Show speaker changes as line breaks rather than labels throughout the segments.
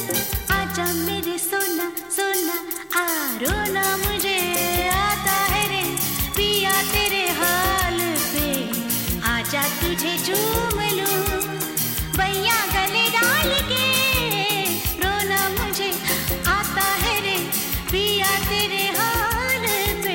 आजा मेरे सोना सोना, आ रोना मुझे आता है रे पिया तेरे हाल पे, आजा तुझे चूम लूं बैया गले डाल के, रोना मुझे आता है रे पिया तेरे हाल पे।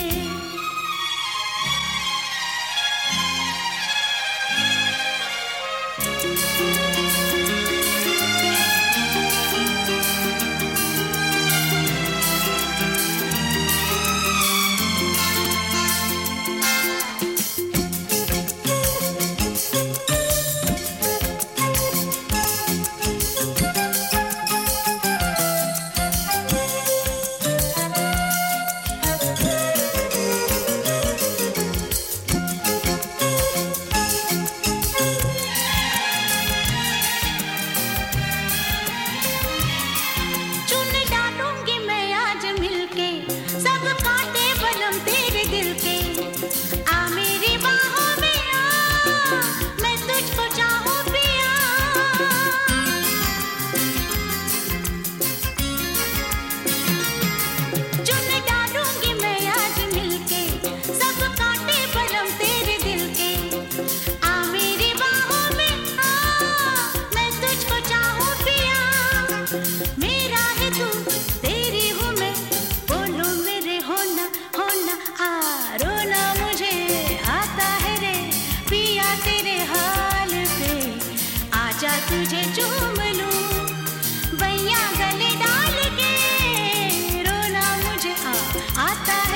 तेरे दिल के आ मेरी बाहों में आ, मैं तुझको चाहूं पिया, चुन डालूंगी मैं आज मिलके सब कांटे बलम तेरे दिल के, आ मेरी बाहों में आ, मैं तुझको चाहूं पिया, मेरा है तू तेरी हूँ मैं, बोलो मेरे होना होना, आ रोना मुझे आता है रे पिया तेरे हाल पे, आजा तुझे चूम लूं बैया गले डाल के, रोना मुझे आता